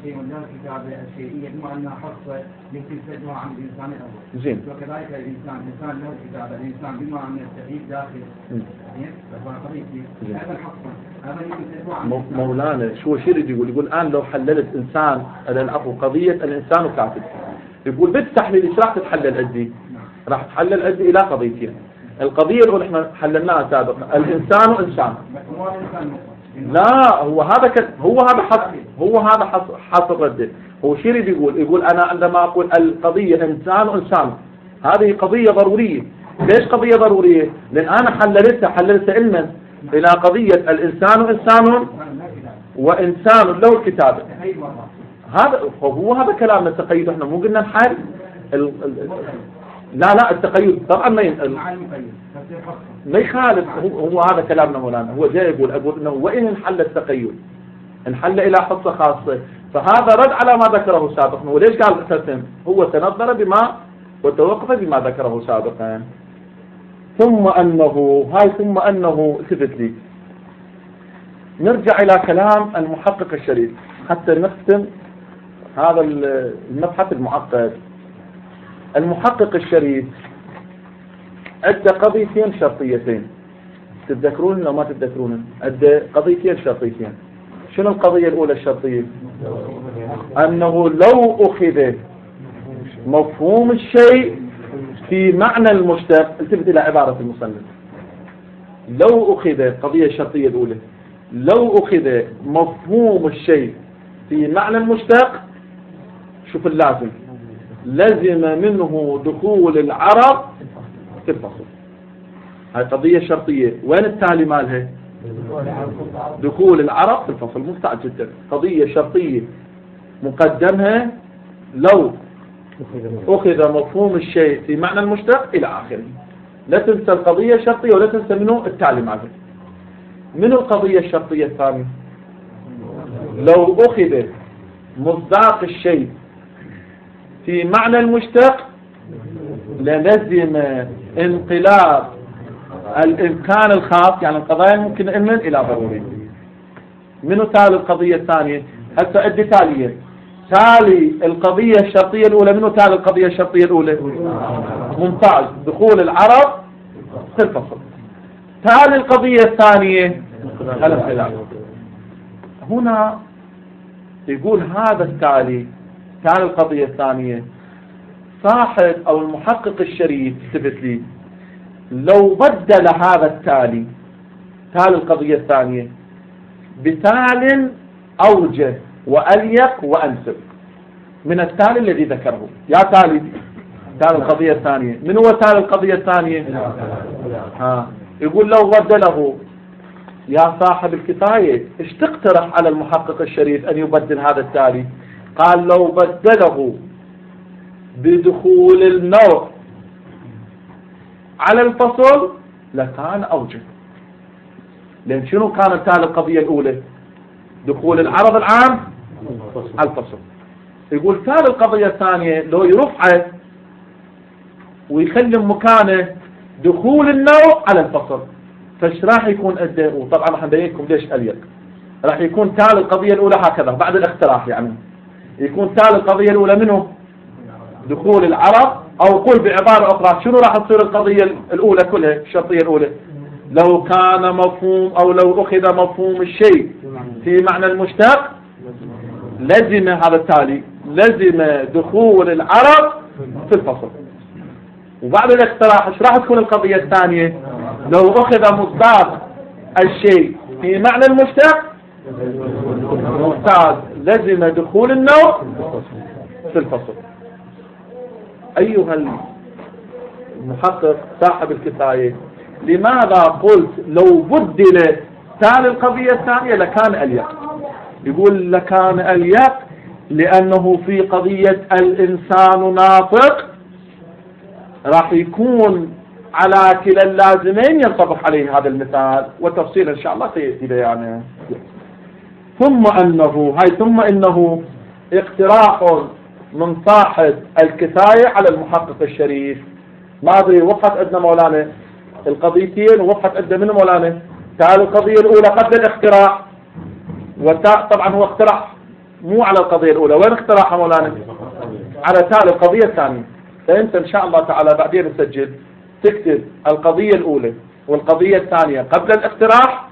زين. وكذلك الإنسان إنسان له كتابة الإنسان بما أن التغيير داخل. هذا الحصة هذا مولانا شو شيء يقول يقول الآن لو حللت إنسان العفو قضية الإنسان كاتب يقول بالتحليل إيش راح تتحلل عندي؟ راح تحلل عندي إلى قضيتين. القضية الأولى احنا حللناها سابقا الإنسان إنسان. لا هو هذا ك... هو هذا حصر هو هذا حصر حصر رده. هو شيء يقول يقول أنا عندما أقول القضية إنسان إنسان هذه قضية ضرورية. ليش قضية ضرورية؟ لأن أنا حللتها حللتها علما إلى قضية الإنسان إنسان وإنسان له الكتابة. هذا هو هذا كلام التقيد. احنا مو قلنا نحل ال... ال... لا لا التقيد طبعا ما ين... ما يخالف. هو, هو هذا كلامنا مولانا. هو جاي يقول أقول إنه وإن انحل التقيد انحل إلى حصة خاصة فهذا رد على ما ذكره سابقا. وليش قال تسم؟ هو تنظر بما وتوقف بما ذكره سابقا. ثم أنه هاي ثم أنه التفت لي نرجع إلى كلام المحقق الشريف حتى نختم هذا المبحث المعقد. المحقق الشريف عنده قضيتين شرطيتين تتذكرون أو ما تتذكرون؟ عنده قضيتين شرطيتين. شنو القضية الأولى الشرطية؟ أنه لو أخذ مفهوم الشيء في معنى المشتق. التفت إلى عبارة المصنف. لو أخذ القضية الشرطية الأولى لو أخذ مفهوم الشيء في معنى المشتق شوف اللازم لزم منه دخول العرب في الفصل. هاي قضية شرطية. وين التالي مالها؟ دخول العرب في الفصل. مفتعل جدا. قضية شرطية مقدمها لو أخذ مفهوم الشيء في معنى المشتق إلى آخره. لا تنسى القضية الشرطية ولا تنسى منه التالي مالها. من القضية الشرطية الثانية لو أخذ مصداق الشيء في معنى المشتق للزم انقلاب الإمكان الخاص يعني القضايا ممكن إما إلى ضروري. منو تالي القضية الثانية؟ هسه أدي تالية تالي القضية الشرطية الأولى. منو تالي القضية الشرطية الأولى؟ ممتاز. دخول العرب في الفصل. تالي القضية الثانية الانقلاب. هنا يقول هذا التالي تالي القضية الثانية صاحب أو المحقق الشريف ثبت لي لو بدل هذا التالي تالي القضية الثانية بتال أوجه وأليق وأنسب من التالي الذي ذكره. يا تالي تالي القضية الثانية. من هو تالي القضية الثانية؟ ها يقول لو بدله يا صاحب الكفاية ايش تقترح على المحقق الشريف أن يبدل هذا التالي؟ قال لو بدله بدخول النوع على الفصل لكان أوجه. لأن شنو كانت هذه القضية الأولى؟ دخول العرض العام على الفصل. يقول ثاني القضية الثانية لو يرفعه ويخلي مكانه دخول النوع على الفصل، فايش راح يكون أدى؟ وطبعا راح نبينكم ليش أليق. راح يكون تالي القضية الأولى هكذا بعد الاقتراح، يعني يكون تالي القضية الأولى منه دخول العرض، أو قل بعبارة أخرى شنو راح تصير القضية الأولى كلها الشرطية الأولى؟ لو كان مفهوم أو لو أخذ مفهوم الشيء في معنى المشتق لزم هذا التالي لزم دخول العرض في الفصل. وبعد الاقتراح ايش راح تكون القضية الثانية؟ لو أخذ مصداق الشيء في معنى المشتق ممتاز لزم دخول النوع في الفصل. أيها المحقق صاحب الكفاية، لماذا قلت لو بدل تالي القضية الثانية لكان أليق؟ يقول لكان أليق لأنه في قضية الإنسان ناطق راح يكون على كلا اللازمين ينطبق عليه هذا المثال، وتفصيل إن شاء الله سيأتي بيانه. ثم أنه هاي ثم إنه اقتراح من صاحب الكفاية على المحقق الشريف. ما أدري وقت أدنى مولانا القضيتين ووقت أدنى من مولانا تعال القضية الأولى قبل الاقتراح، وطبعا هو اقتراح مو على القضية الأولى. وين اقتراحها مولانا؟ على تالي القضية الثانية. فأنت إن شاء الله تعالى بعدين نسجل تكتب القضية الأولى والقضية الثانية قبل الاقتراح،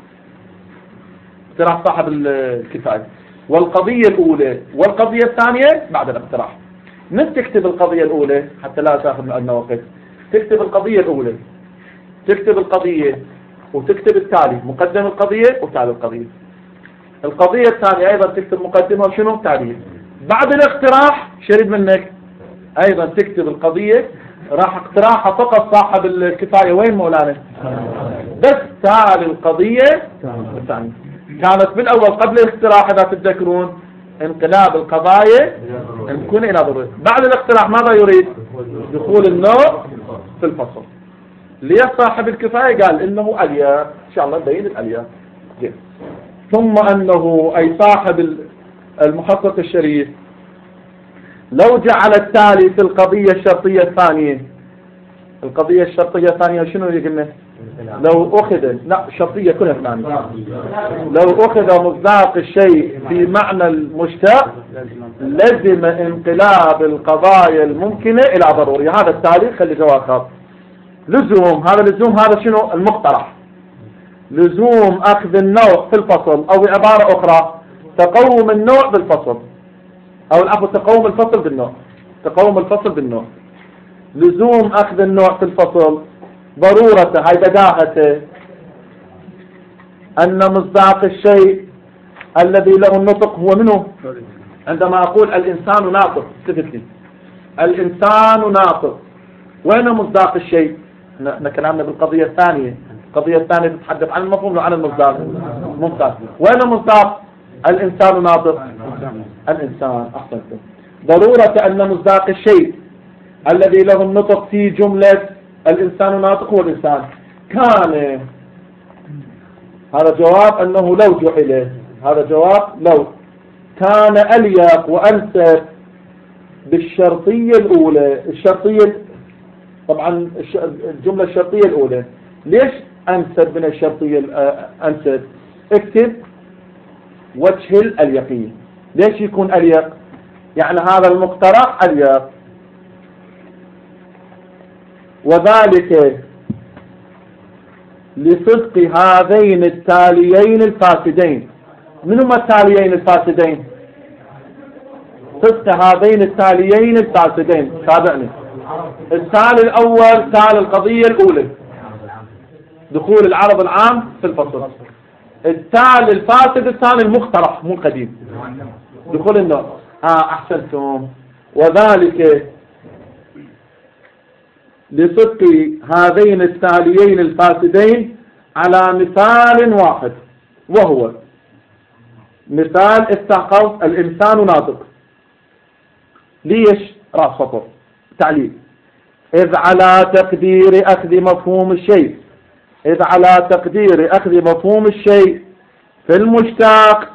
اقتراح صاحب الكفاية، والقضية الأولى والقضية الثانية بعد الاقتراح. من تكتب القضية الأولى حتى لا تأخذ من وقت، تكتب القضية الأولى، تكتب القضية وتكتب التالي، مقدم القضية وتالي القضية. القضية الثانية أيضا تكتب مقدمة وشنو تالي. بعد الاقتراح شريد منك أيضا تكتب القضية، راح اقتراحها فقط صاحب الكفاية وين مولانا؟ بس تالي القضية الثانية. كانت بالأول قبل الاقتراح إذا تتذكرون انقلاب القضايا يكون إلى ضرورة. بعد الاقتراح ماذا يريد؟ دخول النوع في الفصل. ليه صاحب الكفاية قال إنه ألياء؟ إن شاء الله نبين الألياء. ثم أنه أي صاحب المحقق الشريف لو جعل التالي في القضية الشرطية الثانية. القضية الشرطية الثانية شنو يقولنا؟ لو أخذ لا شرطية كلها ثانية. لو أخذ مصداق الشيء في معنى المشتق لزم انقلاب القضايا الممكنة إلى ضروري. هذا التالي خلي جواب خاص. لزوم هذا لزوم هذا شنو المقترح؟ لزوم أخذ النوع في الفصل، أو بعبارة أخرى تقوم النوع بالفصل، أو العفو تقوم الفصل بالنوع، تقوم الفصل بالنوع. لزوم أخذ النوع في الفصل ضرورته هاي بداهته أن مصداق الشيء الذي له النطق هو منه. عندما أقول الإنسان ناطق تفت لي الإنسان ناطق، وين مصداق الشيء؟ احنا كلامنا بالقضية الثانية. القضية الثانية تتحدث عن المفهوم وعن المصداق. ممتاز. وين مصداق الإنسان ناطق؟ الإنسان. أحسنتم. ضرورة أن مصداق الشيء الذي له النطق في جملة الإنسان ناطق هو الإنسان. كان هذا جواب أنه لو جعل، هذا جواب لو كان أليق وأنسب بالشرطية الأولى. الشرطية طبعا الجملة الشرطية الأولى. ليش أنسب من الشرطية أنسب؟ اكتب وجه الأليقية. ليش يكون أليق؟ يعني هذا المقترح أليق، وذلك لصدق هذين التاليين الفاسدين. من هما التاليين الفاسدين؟ صدق هذين التاليين الفاسدين. تابعني. التالي الأول تالي القضية الأولى دخول العرض العام في الفصل. التالي الفاسد الثاني المقترح مو القديم دخول النوع. آه أحسنتم. وذلك لصدق هذين التاليين الفاسدين على مثال واحد، وهو مثال استحقاق الإنسان ناطق. ليش؟ راس سطر تعليل. إذ على تقدير أخذ مفهوم الشيء إذ على تقدير أخذ مفهوم الشيء في المشتق،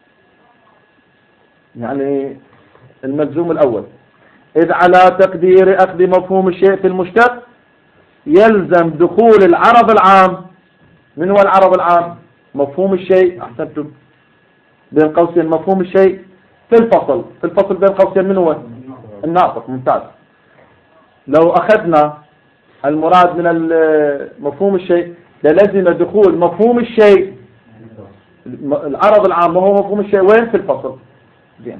يعني المجزوم الأول، إذ على تقدير أخذ مفهوم الشيء في المشتق يلزم دخول العرب العام. من هو العرب العام؟ مفهوم الشيء، أحسنتم، بين قوسين مفهوم الشيء في الفصل في الفصل بين قوسين من هو؟ الناطق. ممتاز. لو أخذنا المراد من مفهوم الشيء للزم دخول مفهوم الشيء العرب العام وهو مفهوم الشيء وين؟ في الفصل. زين.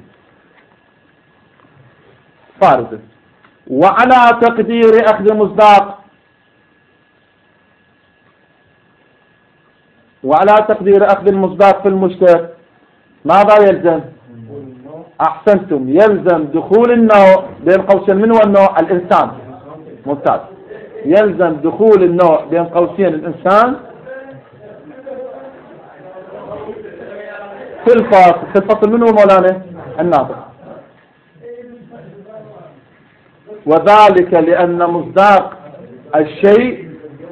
فارزة. وعلى تقدير أخذ مصداق وعلى تقدير أخذ المصداق في المشتق ماذا يلزم؟ أحسنتم، يلزم دخول النوع بين قوسين. من هو النوع؟ الإنسان. ممتاز. يلزم دخول النوع بين قوسين الإنسان في الفصل في الفصل من هو مولانا؟ الناطق. وذلك لأن مصداق الشيء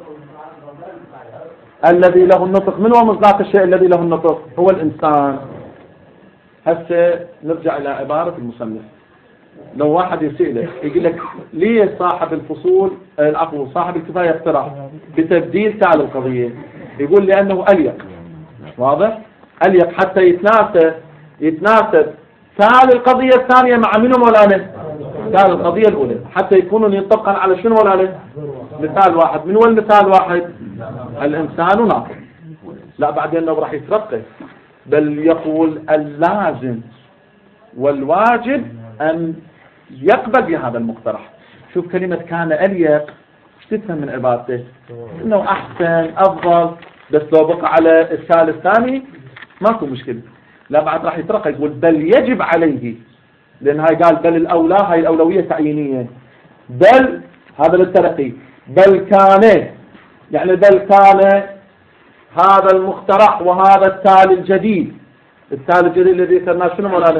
الذي له النطق. من هو مصداق الشيء الذي له النطق؟ هو الإنسان. هسه نرجع إلى عبارة المصنف. لو واحد يسألك يقول لك ليه صاحب الفصول العفو صاحب الكفاية اقترح بتبديل تال القضية، يقول لأنه أليق. واضح؟ أليق حتى يتناسب يتناسب تال القضية الثانية مع منو مولانا؟ تال القضية الأولى، حتى يكونوا ينطبقا على شنو مولانا؟ مثال واحد. من هو المثال واحد؟ الإنسان ناطق. لا بعدين لو راح يترقى بل يقول اللازم والواجب أن يقبل بهذا المقترح. شوف كلمة كان أليق ايش تفهم من عبارته؟ انه احسن افضل، بس لو بقى على السال الثاني ماكو مشكلة. لا بعد راح يترقى يقول بل يجب عليه، لان هاي قال بل الاولى، هاي الاولوية تعيينية. بل هذا للترقي. بل كان يعني بل كان هذا المقترح وهذا التالي الجديد. التالي الجديد الذي ذكرناه شنو مولانا؟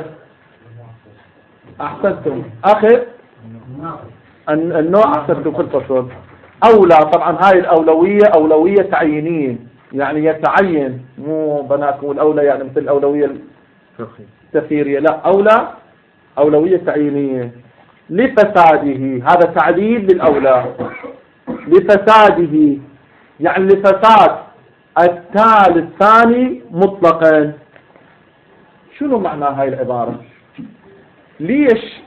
احسنتم اخذ النوع احسنتم في الفصل اولى. طبعا هاي الاولوية اولوية تعيينية، يعني يتعين، مو بناكم الاولى يعني مثل الاولوية التخييرية، لا اولى اولوية تعيينية لفساده. هذا تعديل للاولى لفساده، يعني لفساد التالي الثاني مطلقا. شنو معنى هاي العبارة؟ ليش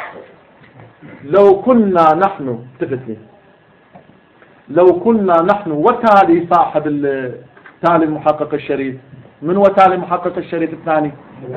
لو كنا نحن تفتني لو كنا نحن وتالي صاحب التالي المحقق الشريف، من هو تالي المحقق الشريف الثاني؟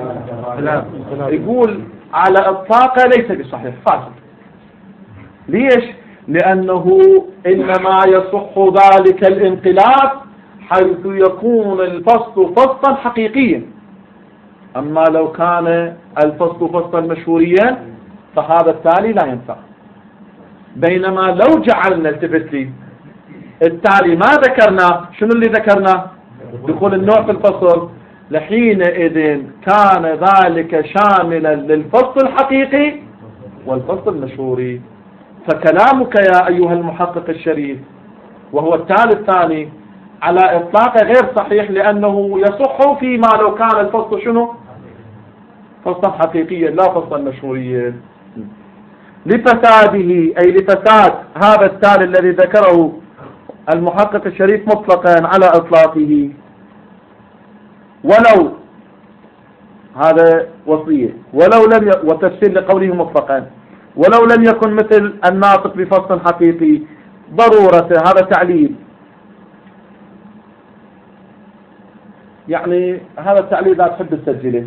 يقول على اطلاقه ليس بصحيح، فاسد. ليش؟ لأنه إنما يصح ذلك الانقلاب حيث يكون الفصل فصلا حقيقيا. أما لو كان الفصل فصلا مشهوريا فهذا التالي لا ينفع. بينما لو جعلنا التفت لي التالي ما ذكرنا، شنو اللي ذكرنا؟ دخول النوع في الفصل، لحينئذ كان ذلك شاملا للفصل الحقيقي والفصل المشهوري. فكلامك يا أيها المحقق الشريف وهو التالي الثاني على إطلاقه غير صحيح، لأنه يصح فيما لو كان الفصل شنو؟ فصلا حقيقيا لا فصلا مشهوريا. لفساده أي لفساد هذا التالي الذي ذكره المحقق الشريف مطلقا على إطلاقه. ولو هذا وصية ولو لم ي... وتفسير لقوله مطلقا ولو لم يكن مثل الناطق بفصل حقيقي ضرورة، هذا تعليل. يعني هذا التعليل لا تحب تسجله.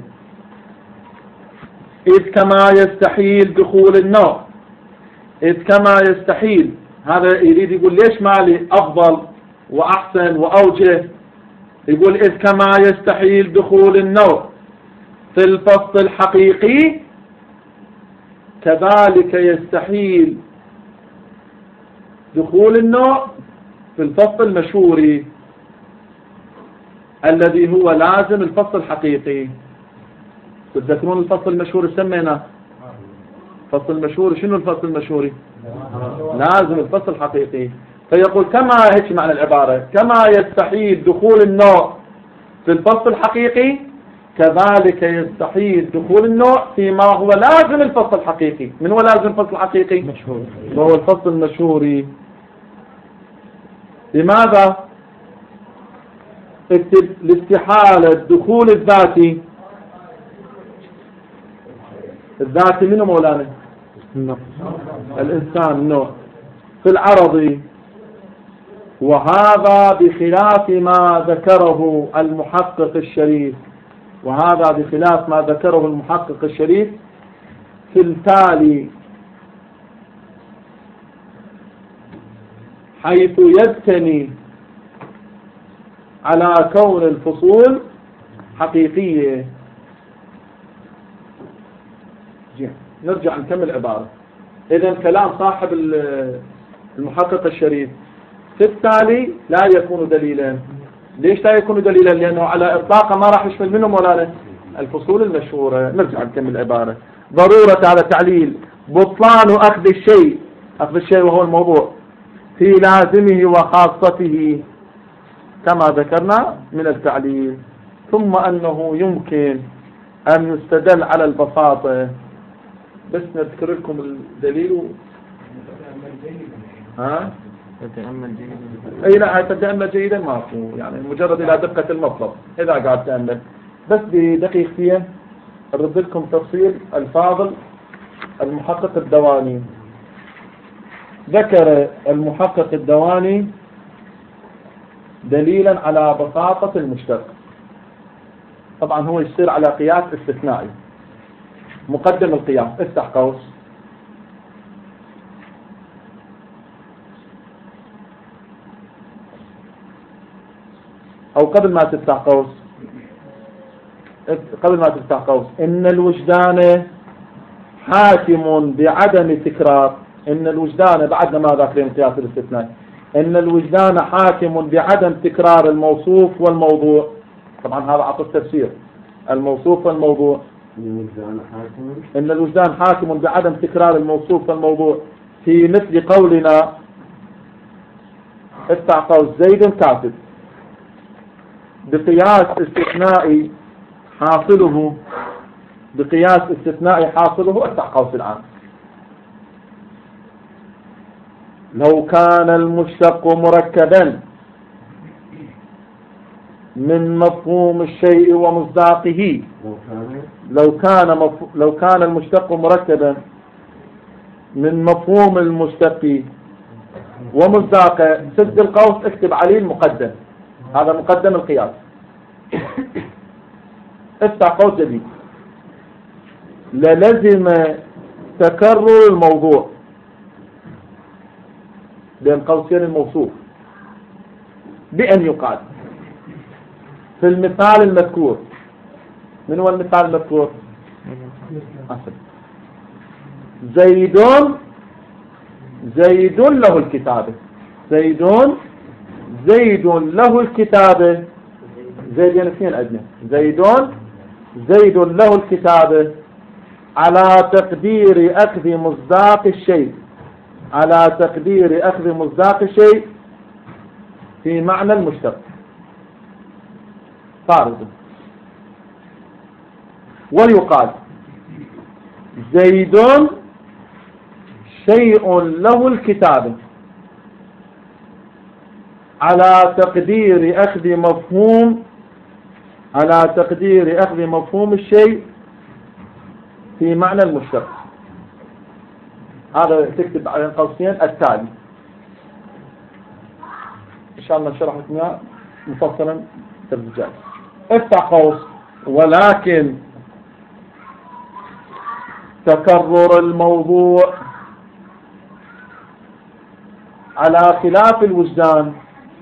إذ كما يستحيل دخول النوع، إذ كما يستحيل، هذا يريد يقول ليش مالي أفضل وأحسن وأوجه. يقول إذ كما يستحيل دخول النوع في الفصل الحقيقي كذلك يستحيل دخول النوع في الفصل المشهوري الذي هو لازم الفصل الحقيقي. تذكرون الفصل المشهور سمينا فصل مشهوري. شنو الفصل المشهوري؟ لازم الفصل الحقيقي. فيقول كما هيك معنى العبارة، كما يستحيل دخول النوع في الفصل الحقيقي كذلك يستحيل دخول النوع فيما هو لازم الفصل الحقيقي. من هو لازم الفصل الحقيقي؟ مشهور. وهو الفصل المشهوري. لماذا؟ لاستحالة دخول الذاتي. الذاتي منه مولانا؟ الإنسان النوع في العرض، وهذا بخلاف ما ذكره المحقق الشريف، وهذا بخلاف ما ذكره المحقق الشريف في التالي، حيث يبتني على كون الفصول حقيقية. نرجع نكمل عبارة. إذن كلام صاحب المحقق الشريف في التالي لا يكون دليلا. ليش لا يكون دليلا؟ لأنه على إطلاق ما راح يشمل منه مولانا الفصول المشهورة. نرجع نكمل العبارة. ضرورة على تعليل بطلان أخذ الشيء، أخذ الشيء وهو الموضوع، في لازمه وخاصته كما ذكرنا من التعليل. ثم أنه يمكن أن يستدل على البساطة. بس نذكر لكم الدليل. ها؟ تتأمل جيدا. أي لا، تتأمل جيدا ماكو، يعني مجرد إلى دقة المطلب إذا قاعد تأمل. بس بدقيقتين أرد لكم تفصيل الفاضل المحقق الدواني. ذكر المحقق الدواني دليلا على بساطة المشتق. طبعا هو يصير على قياس استثنائي. مقدم القياس، افتح قوس، أو قبل ما تفتح قوس، قبل ما تفتح قوس، إن الوجدان حاكم بعدم تكرار. إن الوجدان بعدنا ما ذاكرين قياس الاستثناء. إن الوجدان حاكم بعدم تكرار الموصوف والموضوع. طبعا هذا عطف تفسير الموصوف والموضوع. إن الوجدان حاكم بعدم تكرار الموصوف والموضوع في مثل قولنا افتح قوس زيد كاتب، بقياس استثنائي حاصله، بقياس استثنائي حاصله افتح قوس الآن. لو كان المشتق مركبا من مفهوم الشيء ومصداقه، لو كان مف... لو كان المشتق مركبا من مفهوم المشتق ومصداقه، سد القوس اكتب عليه المقدم، هذا مقدم القياس. افتح قوس جديد. للزم تكرر الموضوع بين قوسين الموصوف بأن يقال في المثال المذكور. من هو المثال المذكور؟ زيد زيد له الكتابة. زيد زيد له الكتابة. زيد يعني اثنين أدنى. زيد زيد له الكتابة على تقدير أخذ مصداق الشيء، على تقدير أخذ مصداق الشيء في معنى المشتق فارض. ويقال زيد شيء له الكتابة على تقدير أخذ مفهوم، على تقدير أخذ مفهوم الشيء في معنى المشتق. هذا تكتب على قوسين التالي. إن شاء الله شرحت لنا مفصلا في الرجال. افتح قوس. ولكن تكرر الموضوع على خلاف الوجدان،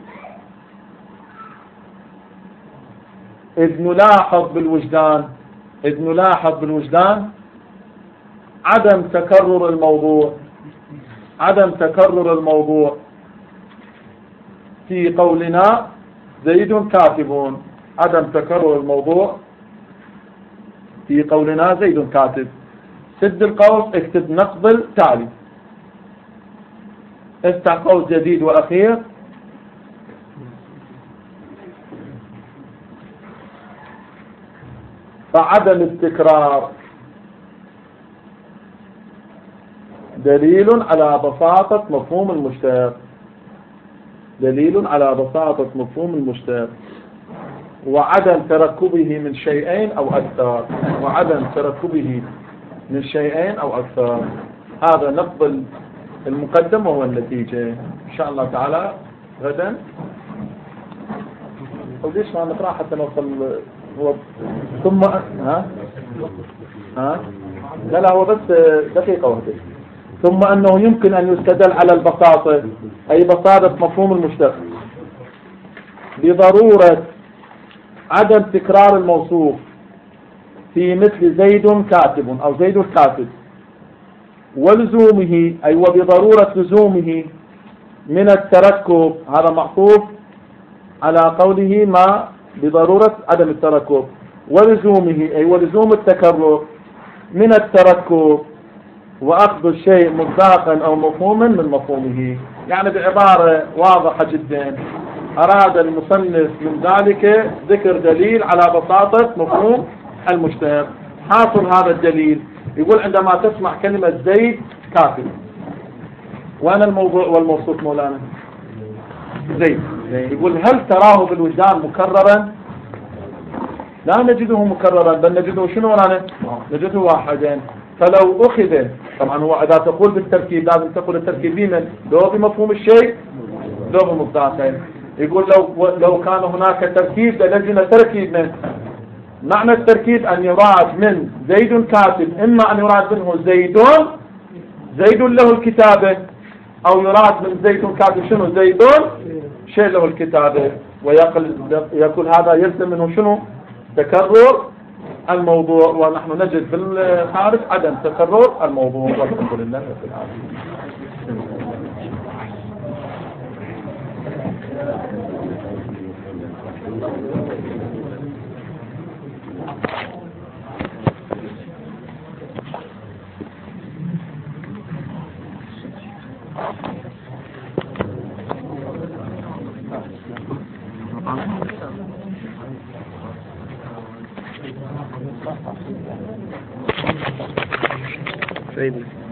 إذ نلاحظ بالوجدان إذ نلاحظ بالوجدان عدم تكرر الموضوع، عدم تكرر الموضوع في قولنا زيد كاتب. عدم تكرر الموضوع في قولنا زيد كاتب. سد القوس اكتب نقض التالي، افتح قوس جديد وأخير، فعدم التكرار دليل على بساطة مفهوم المشتق، دليل على بساطة مفهوم المشتق، وعدم تركبه من شيئين أو أكثر، وعدم تركبه من شيئين أو أكثر. هذا نقض المقدم وهو النتيجة. إن شاء الله تعالى غدا وليش ما نقرأ حتى نوصل هو ثم ها ها لا لا هو بس دقيقة واحدة. ثم أنه يمكن أن يستدل على البساطة، أي بساطة مفهوم المشتق، بضرورة عدم تكرار الموصوف في مثل زيد كاتب أو زيد كاتب، ولزومه أي وبضرورة لزومه من التركب، هذا معطوف على قوله ما بضرورة عدم التركب، ولزومه أي ولزوم التكرر من التركب، وأخذ الشيء مصداقا أو مفهوما من مفهومه. يعني بعبارة واضحة جدا أراد المصنف من ذلك ذكر دليل على بساطة مفهوم المشتق. حاصل هذا الدليل يقول عندما تسمع كلمة زيد كاتب، وأنا الموضوع والموصوف مولانا زيد، يقول هل تراه بالوجدان مكررا؟ لا نجده مكررا، بل نجده شنو مولانا؟ نجده واحدا. فلو أخذ، طبعا هو إذا تقول بالتركيب لازم تقول التركيب بمن؟ لو بمفهوم الشيء لو بمصداقين. يقول لو لو كان هناك تركيب للجنا تركيب من معنى التركيب أن يراد من زيد كاتب، إما أن يراد منه زيدون زيد له الكتابة، أو يراد من زيد كاتب شنو زيدون شيء له الكتابة، ويقول هذا يلزم منه شنو تكرر الموضوع، ونحن نجد في الخارج عدم تكرر الموضوع. والحمد لله رب العالمين. Maybe.